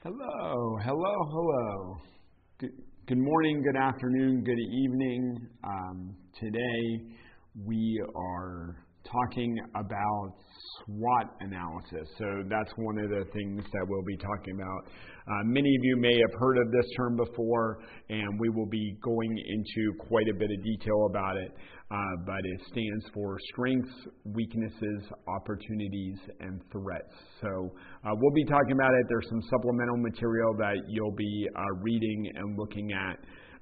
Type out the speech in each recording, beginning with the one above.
Hello, hello, hello. Good morning, good afternoon, good evening. Today we are talking about SWOT analysis. So that's one of the things that we'll be talking about. Many of you may have heard of this term before, and we will be going into quite a bit of detail about it. But it stands for strengths, weaknesses, opportunities, and threats. So we'll be talking about it. There's some supplemental material that you'll be reading and looking at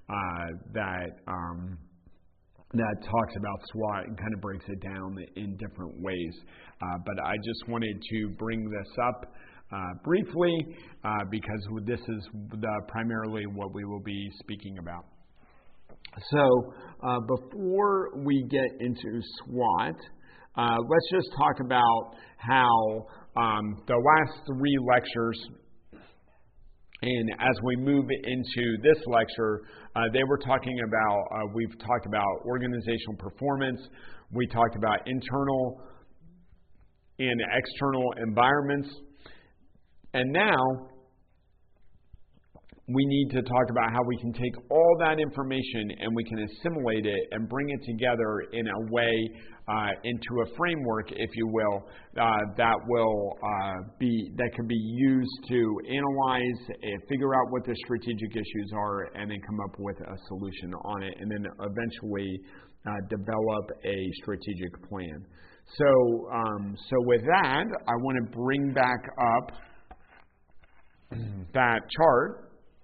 that talks about SWOT and kind of breaks it down in different ways. But I just wanted to bring this up briefly because this is primarily what we will be speaking about. So before we get into SWOT, let's just talk about how the last three lectures, and as we move into this lecture, we've talked about organizational performance, we talked about internal and external environments, and now we need to talk about how we can take all that information and we can assimilate it and bring it together in a way, into a framework, if you will, that can be used to analyze and figure out what the strategic issues are and then come up with a solution on it and then eventually develop a strategic plan. So with that, I want to bring back up that chart.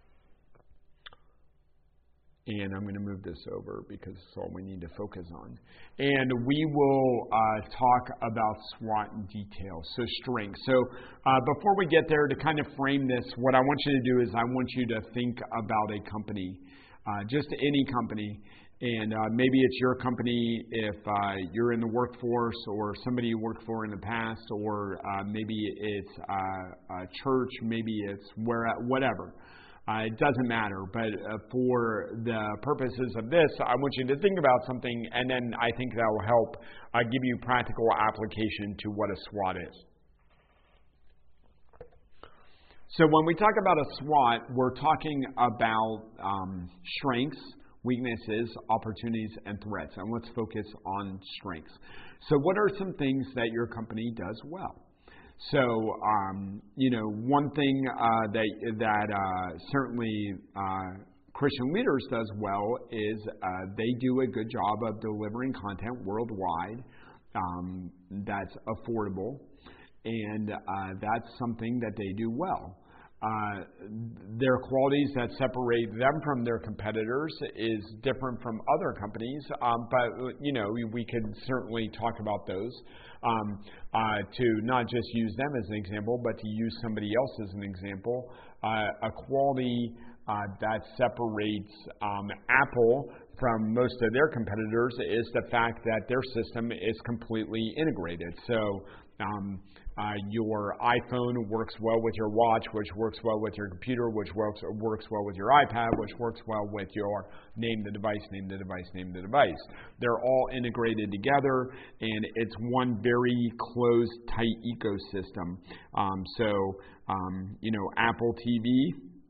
And I'm going to move this over because it's all we need to focus on. And we will talk about SWOT in detail, so strengths. So before we get there, to kind of frame this, what I want you to do is I want you to think about a company, just any company. And maybe it's your company if you're in the workforce or somebody you worked for in the past, or maybe it's a church, maybe it's whatever. It doesn't matter, but for the purposes of this, I want you to think about something, and then I think that will help give you practical application to what a SWOT is. So when we talk about a SWOT, we're talking about strengths, weaknesses, opportunities, and threats, and let's focus on strengths. So what are some things that your company does well? So, one thing that certainly Christian Leaders does well is they do a good job of delivering content worldwide that's affordable, and that's something that they do well. Their qualities that separate them from their competitors is different from other companies, but we could certainly talk about those. To not just use them as an example, but to use somebody else as an example. A quality that separates Apple from most of their competitors is the fact that their system is completely integrated. So your iPhone works well with your watch, which works well with your computer, which works well with your iPad, which works well with your name the device. They're all integrated together, and it's one very closed, tight ecosystem. Apple TV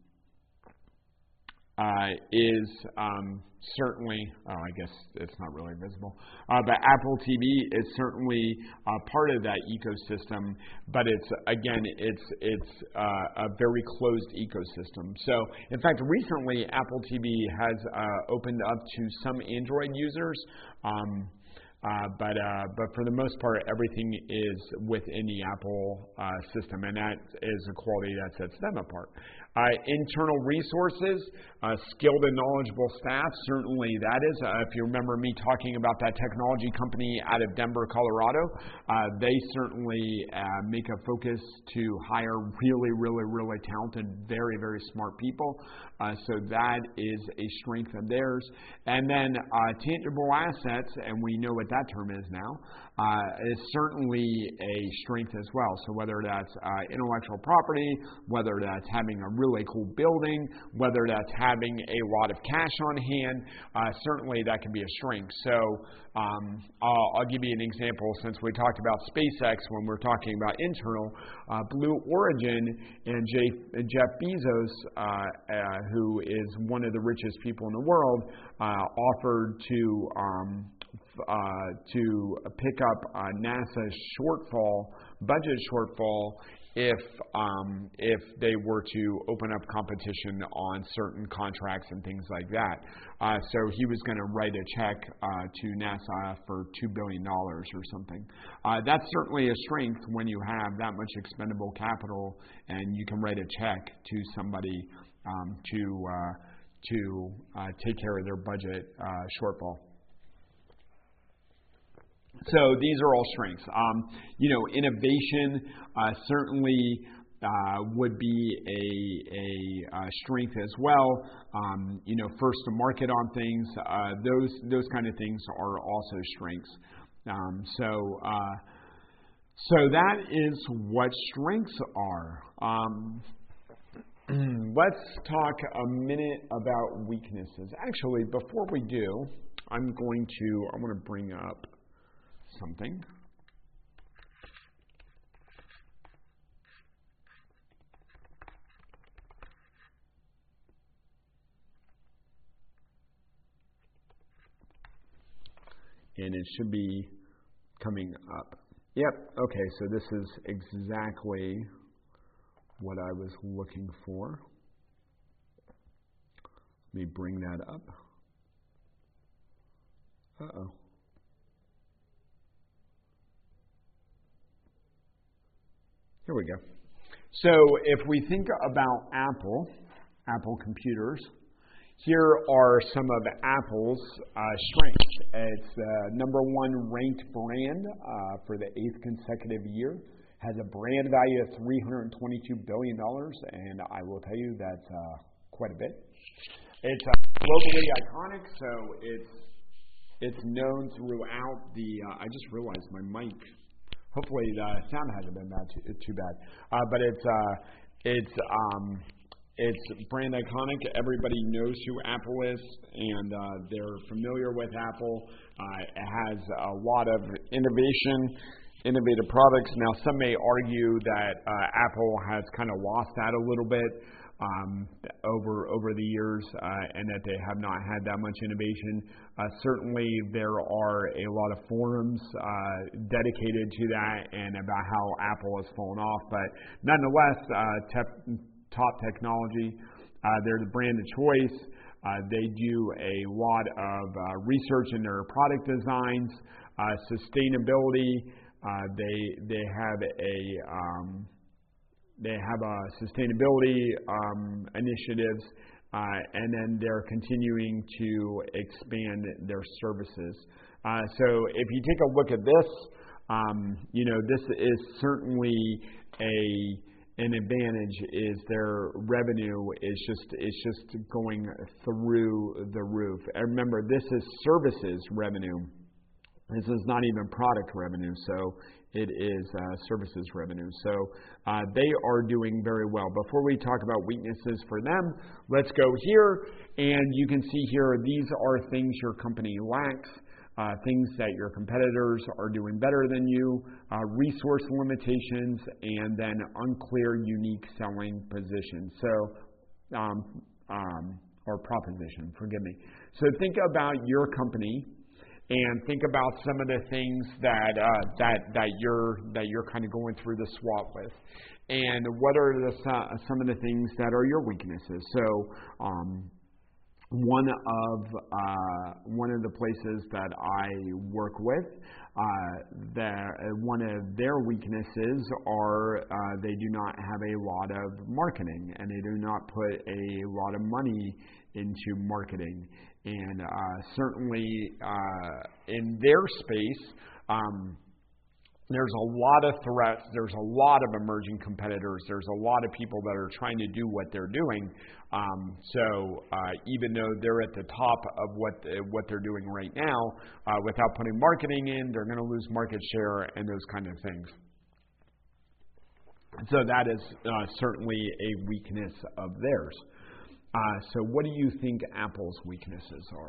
is certainly, I guess it's not really visible, but Apple TV is certainly part of that ecosystem, but it's a very closed ecosystem. So, in fact, recently Apple TV has opened up to some Android users, but for the most part, everything is within the Apple system, and that is a quality that sets them apart. Internal resources, skilled and knowledgeable staff, certainly that is. If you remember me talking about that technology company out of Denver, Colorado, they certainly make a focus to hire really, really, really talented, very, very smart people. So that is a strength of theirs. And then tangible assets, and we know a what that term is now, is certainly a strength as well. So whether that's intellectual property, whether that's having a really cool building, whether that's having a lot of cash on hand, certainly that can be a strength. So I'll give you an example since we talked about SpaceX when we're talking about internal. Blue Origin and Jeff Bezos, who is one of the richest people in the world, offered to pick up NASA's budget shortfall if they were to open up competition on certain contracts and things like that. So he was going to write a check to NASA for $2 billion or something. That's certainly a strength when you have that much expendable capital and you can write a check to somebody to take care of their budget shortfall. So these are all strengths. Innovation certainly would be a strength as well. First to market on things. Those kind of things are also strengths. So that is what strengths are. Let's talk a minute about weaknesses. Actually, before we do, I want to bring up something. And it should be coming up. Yep, okay, so this is exactly what I was looking for. Let me bring that up. Uh-oh. Here we go. So if we think about Apple computers, here are some of Apple's strengths. It's the #1 ranked brand for the 8th consecutive year. Has a brand value of $322 billion, and I will tell you that's quite a bit. It's globally iconic, so it's known throughout the. I just realized my mic. Hopefully the sound hasn't been too bad. But it's brand iconic. Everybody knows who Apple is, and they're familiar with Apple. It has a lot of innovative products. Now, some may argue that Apple has kind of lost that a little bit over the years, and that they have not had that much innovation. Certainly, there are a lot of forums dedicated to that and about how Apple has fallen off. But nonetheless, top technology. They're the brand of choice. They do a lot of research in their product designs, sustainability. They have sustainability initiatives, and then they're continuing to expand their services. So if you take a look at this, this is certainly an advantage. Is their revenue is just going through the roof. And remember, this is services revenue. This is not even product revenue, so it is services revenue. So they are doing very well. Before we talk about weaknesses for them, let's go here. And you can see here, these are things your company lacks, things that your competitors are doing better than you, resource limitations, and then unclear unique selling positions. So, or proposition, forgive me. So think about your company. And think about some of the things that you're kind of going through the SWOT with, and what are some of the things that are your weaknesses. So one of the places that I work with, one of their weaknesses are they do not have a lot of marketing, and they do not put a lot of money into marketing. And certainly in their space, There's a lot of threats. There's a lot of emerging competitors. There's a lot of people that are trying to do what they're doing. So even though they're at the top of what they're doing right now, without putting marketing in, they're going to lose market share and those kind of things. So that is certainly a weakness of theirs. So what do you think Apple's weaknesses are?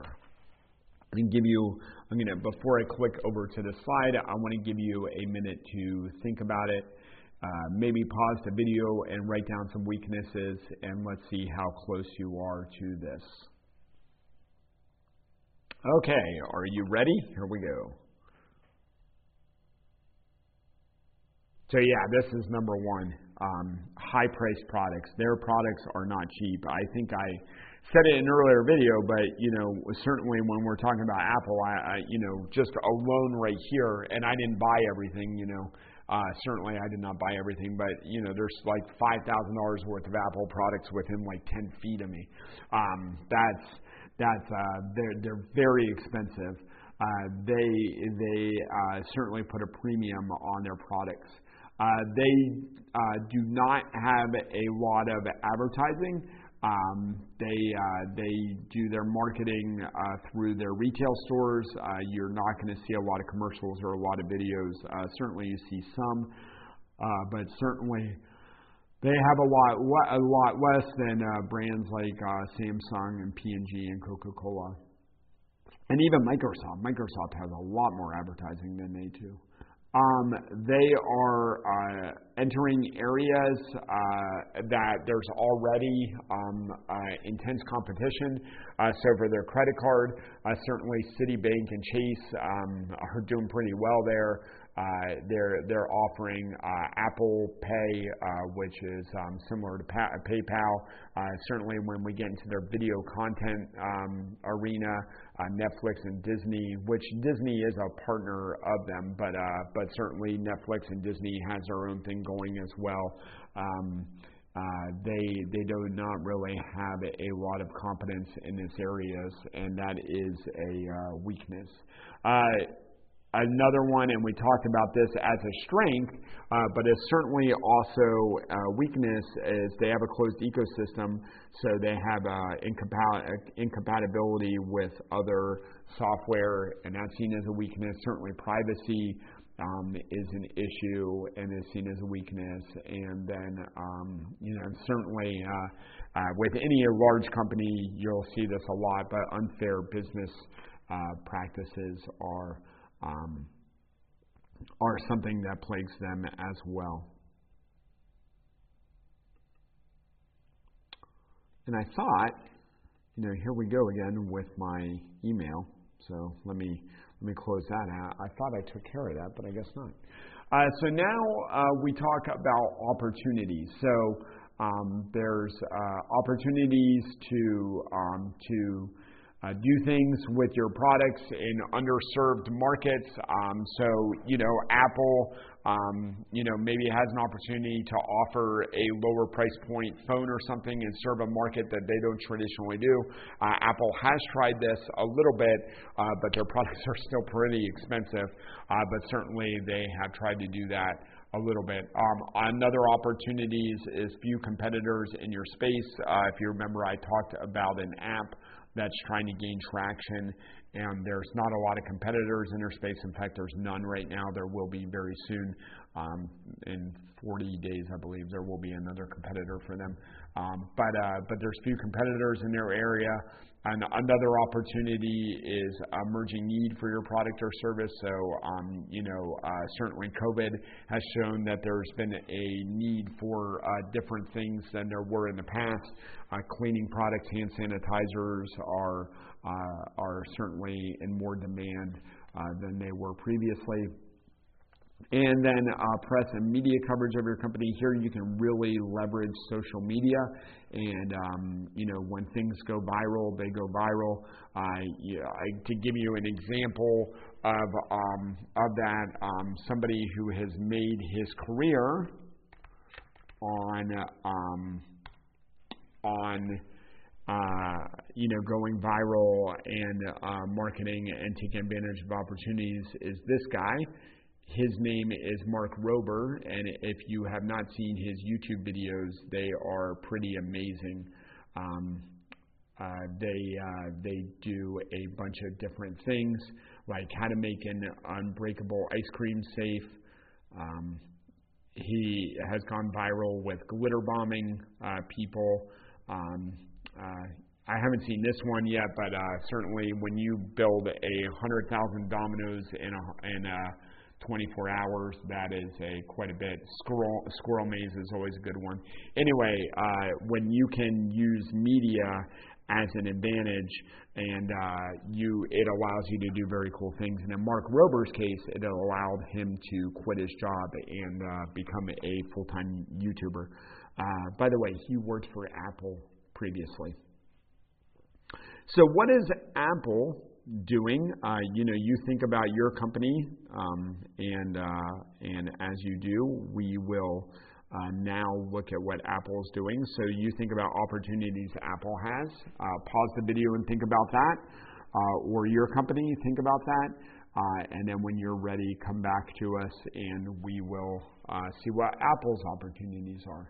Before I click over to the slide, I want to give you a minute to think about it. Maybe pause the video and write down some weaknesses, and let's see how close you are to this. Okay, are you ready? Here we go. So yeah, this is number one. High-priced products. Their products are not cheap. I think I said it in an earlier video, but certainly when we're talking about Apple, I just alone right here, and I didn't buy everything. Certainly I did not buy everything, but there's like $5,000 worth of Apple products within like 10 feet of me. They're very expensive. They certainly put a premium on their products. They do not have a lot of advertising. They do their marketing through their retail stores. You're not going to see a lot of commercials or a lot of videos. Certainly you see some, but certainly they have a lot less than brands like Samsung and P&G and Coca-Cola. And even Microsoft. Microsoft has a lot more advertising than they do. They are entering areas that there's already intense competition. So for their credit card, certainly Citibank and Chase are doing pretty well there. They're offering Apple Pay, which is similar to PayPal. Certainly when we get into their video content arena, Netflix and Disney, which Disney is a partner of them, but certainly Netflix and Disney has their own thing going as well. They do not really have a lot of competence in this areas, and that is a weakness. Another one, and we talked about this as a strength, but it's certainly also a weakness, is they have a closed ecosystem, so they have incompatibility with other software, and that's seen as a weakness. Certainly privacy is an issue and is seen as a weakness. And then, certainly with any large company, you'll see this a lot, but unfair business practices are something that plagues them as well. And I thought, here we go again with my email. So let me close that out. I thought I took care of that, but I guess not. So now we talk about opportunities. So there's opportunities to do things with your products in underserved markets. Apple, maybe has an opportunity to offer a lower price point phone or something and serve a market that they don't traditionally do. Apple has tried this a little bit, but their products are still pretty expensive. But certainly they have tried to do that a little bit. Another opportunities is few competitors in your space. If you remember, I talked about an app that's trying to gain traction, and there's not a lot of competitors in their space. In fact, there's none right now. There will be very soon. In 40 days, I believe, there will be another competitor for them. But there's few competitors in their area. And another opportunity is emerging need for your product or service. So, certainly COVID has shown that there's been a need for different things than there were in the past. Cleaning products, hand sanitizers are certainly in more demand than they were previously. And then press and media coverage of your company. Here you can really leverage social media, and when things go viral, they go viral. To give you an example of that, somebody who has made his career on going viral and marketing and taking advantage of opportunities is this guy. His name is Mark Rober, and if you have not seen his YouTube videos, they are pretty amazing. They do a bunch of different things, like how to make an unbreakable ice cream safe. He has gone viral with glitter bombing people. I haven't seen this one yet, but certainly when you build 100,000 dominoes in 24 hours, that is quite a bit. Squirrel maze is always a good one. Anyway, when you can use media as an advantage, and it allows you to do very cool things. And in Mark Rober's case, it allowed him to quit his job and become a full-time YouTuber. By the way, he worked for Apple previously. So what is Apple doing? You think about your company, and as you do, we will now look at what Apple is doing. So you think about opportunities Apple has. Pause the video and think about that, or your company, think about that, and then when you're ready, come back to us, and we will see what Apple's opportunities are.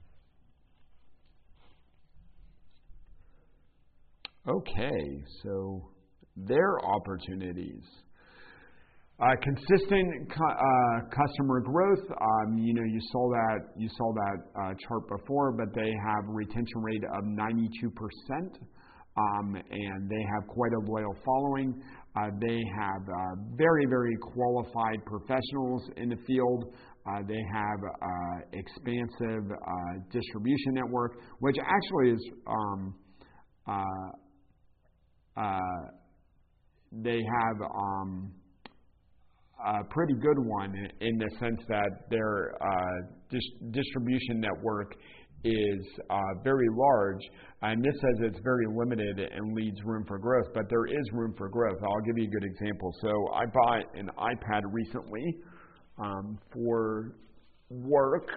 Okay, so their opportunities. Consistent customer growth. You saw that chart before, but they have a retention rate of 92%, and they have quite a loyal following. They have very, very qualified professionals in the field. They have expansive distribution network, which actually is they have a pretty good one in the sense that their distribution network is very large, and this says it's very limited and leaves room for growth, but there is room for growth. I'll give you a good example. So I bought an iPad recently for work,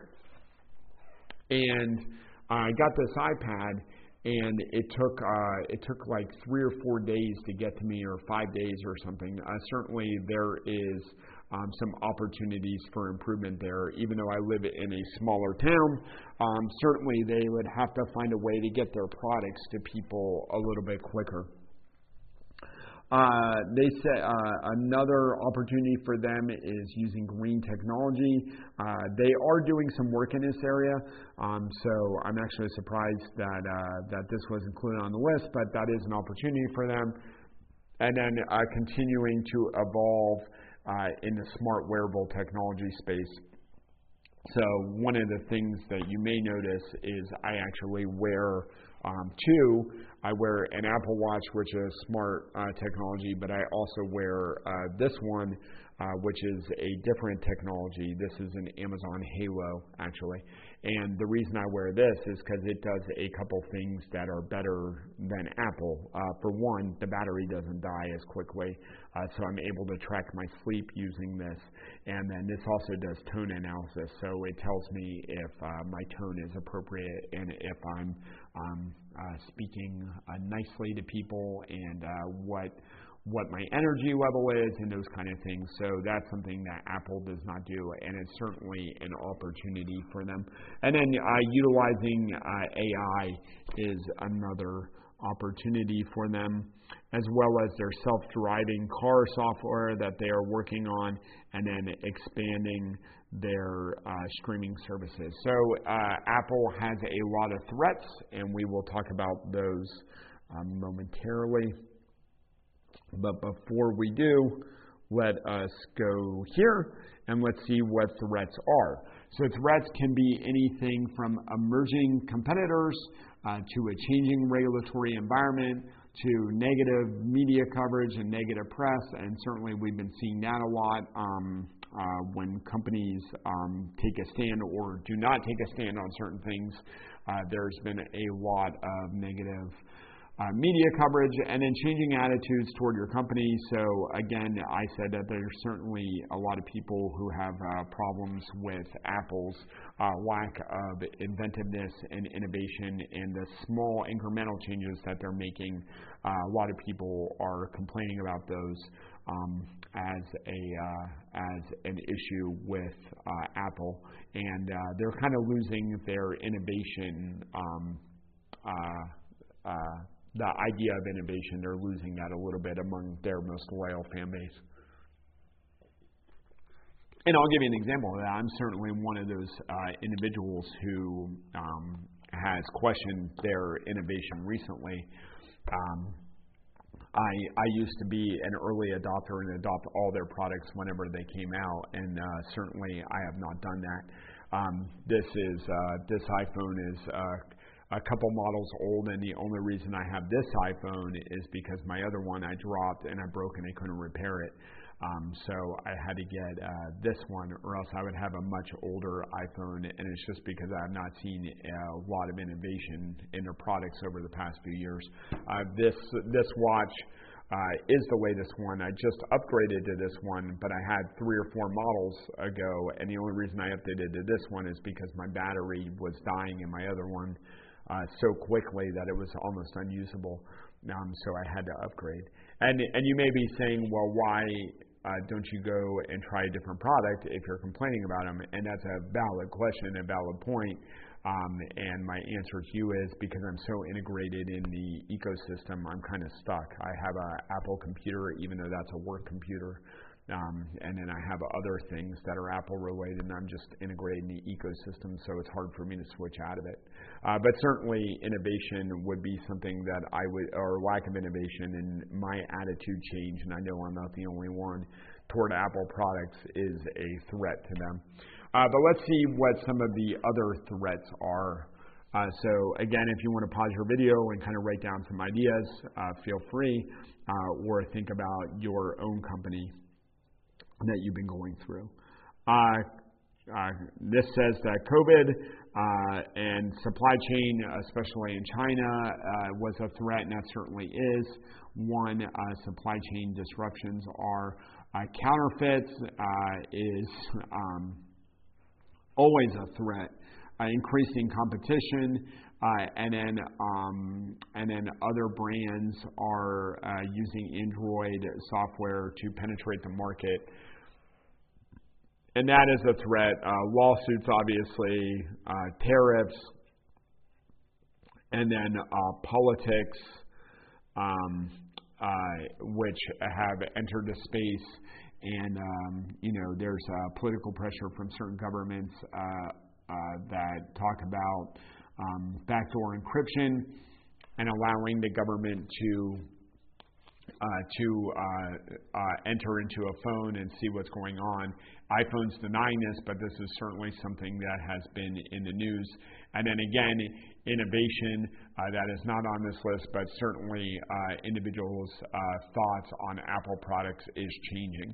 and I got this iPad, and it took like 3 or 4 days to get to me, or 5 days or something. Certainly there is some opportunities for improvement there. Even though I live in a smaller town, certainly they would have to find a way to get their products to people a little bit quicker. They say another opportunity for them is using green technology. They are doing some work in this area, so I'm actually surprised that this was included on the list, but that is an opportunity for them. And then continuing to evolve in the smart wearable technology space. So one of the things that you may notice is I actually wear two. I wear an Apple Watch, which is smart technology, but I also wear this one, which is a different technology. This is an Amazon Halo, actually. And the reason I wear this is because it does a couple things that are better than Apple. For one, the battery doesn't die as quickly, so I'm able to track my sleep using this. And then this also does tone analysis, so it tells me if my tone is appropriate and if I'm speaking nicely to people, and what my energy level is, and those kind of things. So that's something that Apple does not do, and it's certainly an opportunity for them. And then utilizing AI is another opportunity for them, as well as their self-driving car software that they are working on, and then expanding their streaming services. So Apple has a lot of threats, and we will talk about those momentarily. But before we do, let us go here and let's see what threats are. So threats can be anything from emerging competitors to a changing regulatory environment to negative media coverage and negative press, and certainly we've been seeing that a lot when companies take a stand or do not take a stand on certain things. There's been a lot of negative media coverage, and then changing attitudes toward your company. So again, I said that there's certainly a lot of people who have problems with Apple's lack of inventiveness and innovation and the small incremental changes that they're making. A lot of people are complaining about those as an issue with Apple, and they're kind of losing their innovation. The idea of innovation, they're losing that a little bit among their most loyal fan base. And I'll give you an example of that. I'm certainly one of those individuals who has questioned their innovation recently. I used to be an early adopter and adopt all their products whenever they came out, and certainly I have not done that. This iPhone is a couple models old, and the only reason I have this iPhone is because my other one I dropped and I broke and I couldn't repair it. So I had to get this one, or else I would have a much older iPhone, and it's just because I have not seen a lot of innovation in their products over the past few years. This watch is the latest one. I just upgraded to this one, but I had 3 or 4 models ago, and the only reason I updated to this one is because my battery was dying in my other one so quickly that it was almost unusable. So I had to upgrade. And you may be saying, well, why don't you go and try a different product if you're complaining about them? And that's a valid question, a valid point. And my answer to you is because I'm so integrated in the ecosystem, I'm kind of stuck. I have an Apple computer, even though that's a work computer. And then I have other things that are Apple related, and I'm just integrated in the ecosystem, so it's hard for me to switch out of it. But certainly innovation would be something that I would, or lack of innovation, and my attitude change, and I know I'm not the only one, toward Apple products is a threat to them. But let's see what some of the other threats are. So again, if you want to pause your video and kind of write down some ideas, feel free, or think about your own company that you've been going through. This says that COVID and supply chain, especially in China, was a threat, and that certainly is one. Supply chain disruptions are counterfeits is always a threat. Increasing competition, and then other brands are using Android software to penetrate the market. And that is a threat. Lawsuits, obviously, tariffs, and then politics, which have entered the space. And, there's political pressure from certain governments that talk about backdoor encryption and allowing the government to enter into a phone and see what's going on. iPhone's denying this, but this is certainly something that has been in the news. And then again, innovation, that is not on this list, but certainly individuals' thoughts on Apple products is changing.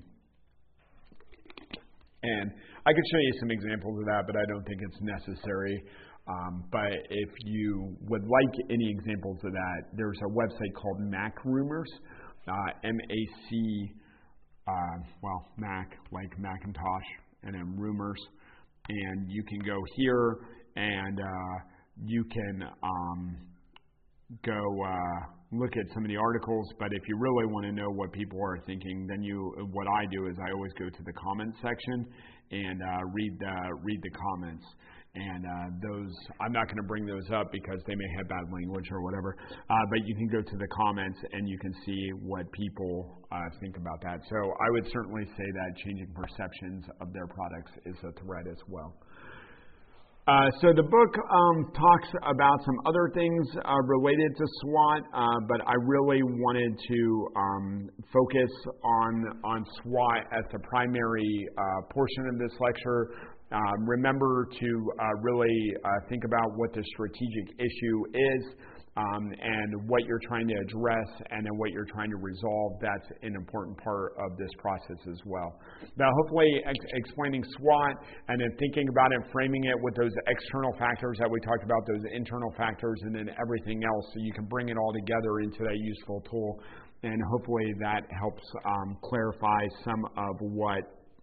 And I could show you some examples of that, but I don't think it's necessary. But if you would like any examples of that, there's a website called Mac Rumors, M-A-C, Mac, like Macintosh, and then Rumors. And you can go here, and you can go look at some of the articles. But if you really want to know what people are thinking, then what I do is I always go to the comments section and read the comments. And those, I'm not going to bring those up because they may have bad language or whatever. But you can go to the comments and you can see what people think about that. So I would certainly say that changing perceptions of their products is a threat as well. So the book talks about some other things related to SWOT, but I really wanted to focus on SWOT as the primary portion of this lecture. Remember to really think about what the strategic issue is and what you're trying to address and then what you're trying to resolve, that's an important part of this process as well. Now, hopefully explaining SWOT and then thinking about it, framing it with those external factors that we talked about, those internal factors, and then everything else, so you can bring it all together into that useful tool. And hopefully that helps clarify some of what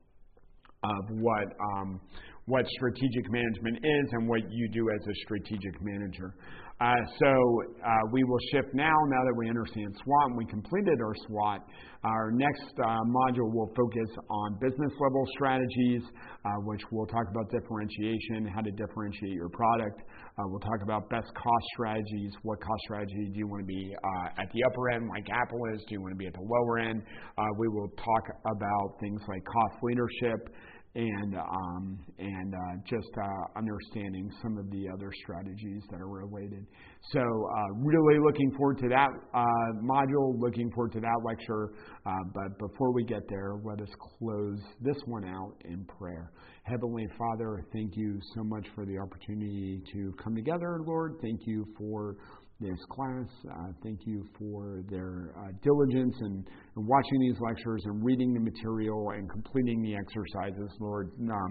strategic management is and what you do as a strategic manager. So we will shift now that we understand SWOT and we completed our SWOT. Our next module will focus on business level strategies, which we'll talk about differentiation, how to differentiate your product. We'll talk about best cost strategies. What cost strategy do you want to be at the upper end, like Apple is? Do you want to be at the lower end? We will talk about things like cost leadership and just understanding some of the other strategies that are related. So really looking forward to that module, looking forward to that lecture. But before we get there, let us close this one out in prayer. Heavenly Father, thank you so much for the opportunity to come together, Lord. Thank you for this class. Thank you for their diligence in watching these lectures and reading the material and completing the exercises, Lord.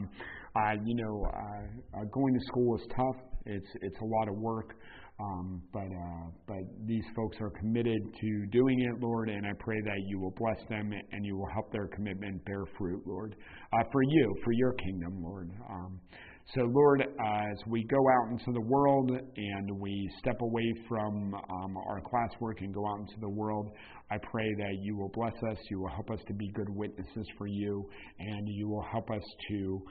Going to school is tough. It's a lot of work, but these folks are committed to doing it, Lord, and I pray that you will bless them and you will help their commitment bear fruit, Lord, for your kingdom, Lord. So, Lord, as we go out into the world and we step away from our classwork and go out into the world, I pray that you will bless us, you will help us to be good witnesses for you, and you will help us to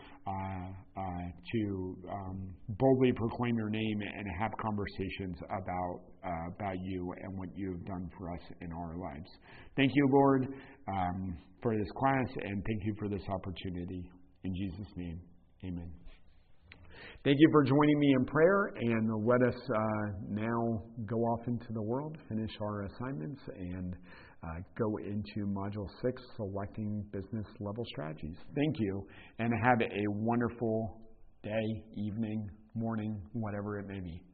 boldly proclaim your name and have conversations about you and what you have done for us in our lives. Thank you, Lord, for this class, and thank you for this opportunity. In Jesus' name, amen. Thank you for joining me in prayer, and let us now go off into the world, finish our assignments, and go into Module 6, Selecting Business Level Strategies. Thank you, and have a wonderful day, evening, morning, whatever it may be.